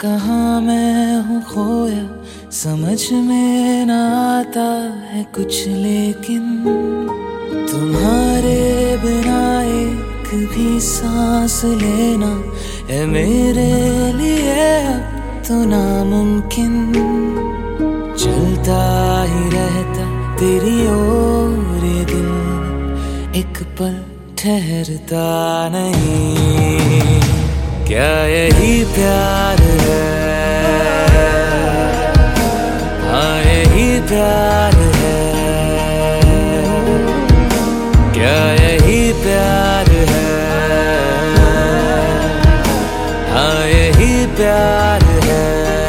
कहाँ मैं हूँ खोया, समझ में ना आता है कुछ, लेकिन तुम्हारे बिना एक भी सांस लेना है मेरे लिए अब तो नामुमकिन। चलता ही रहता तेरी ओर ये दिल, एक पल ठहरता नहीं। क्या यही प्यार है? हाँ यही प्यार है। क्या यही प्यार है? हाँ यही प्यार है।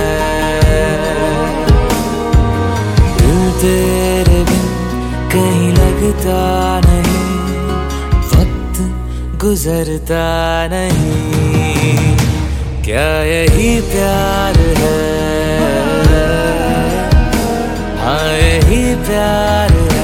दिल तेरे बिन कहीं लगता नहीं, वक्त गुजरता नहीं। क्या यही प्यार है? हाँ यही प्यार है।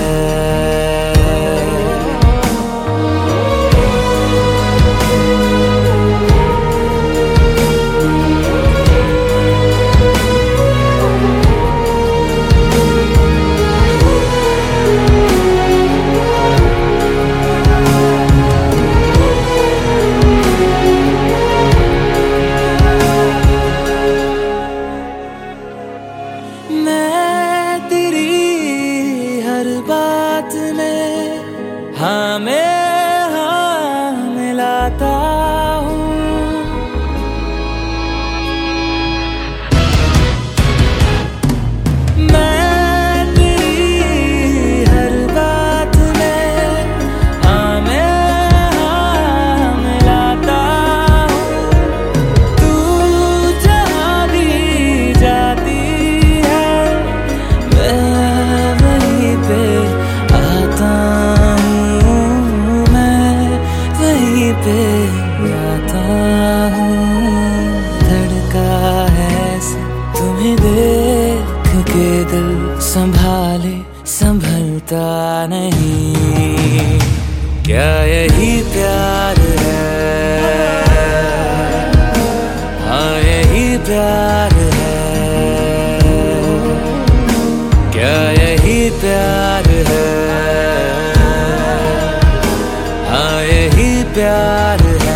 मैं तेरी हर बात में हाँ मैं हाँ मिलाता हूँ। मैं तेरी हर बात में हाँ मैं हाँ मिलाता हूँ। तू जहाँ भी जाती पे आता हूँ। धड़का है ऐसे तुम्हें देख के दिल, संभाले संभलता नहीं। क्या यही प्यार है? हाँ यही प्यार है। क्या यही प्यार है? हाँ यही प्यार है।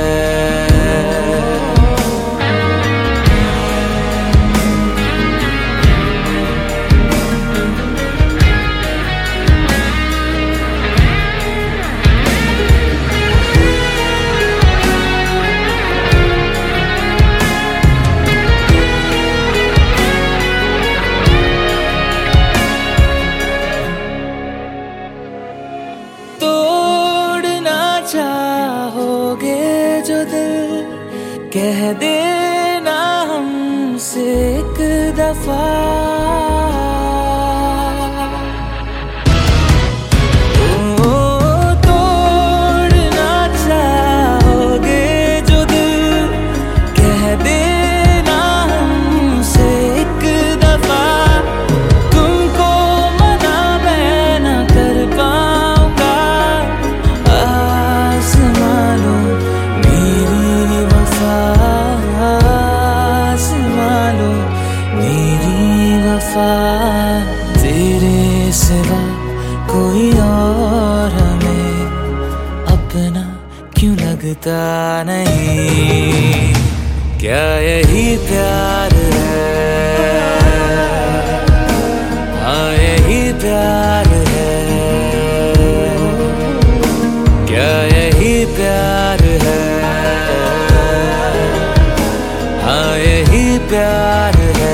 चाहोगे जो दिल, कह देना हमसे एक दफा। तोड़ना चाहोगे जो दिल, कह देना हमसे एक दफा। तुमको मना मैं न कर पाऊंगा, तेरे सिवा कोई और हमें अपना क्यों लगता नहीं। क्या यही प्यार है? हाँ यही प्यार है। क्या यही प्यार है? हाँ यही प्यार है।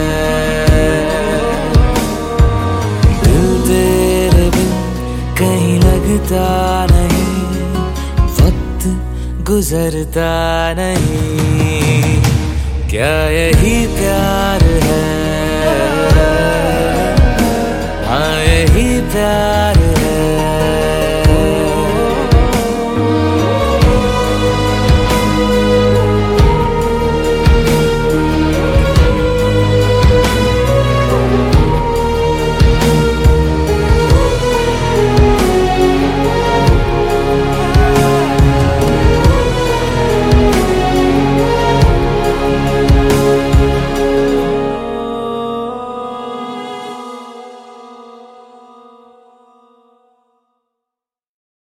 कहीं लगता नहीं, वक्त गुजरता नहीं। क्या यही प्यार है? हाँ यही प्यार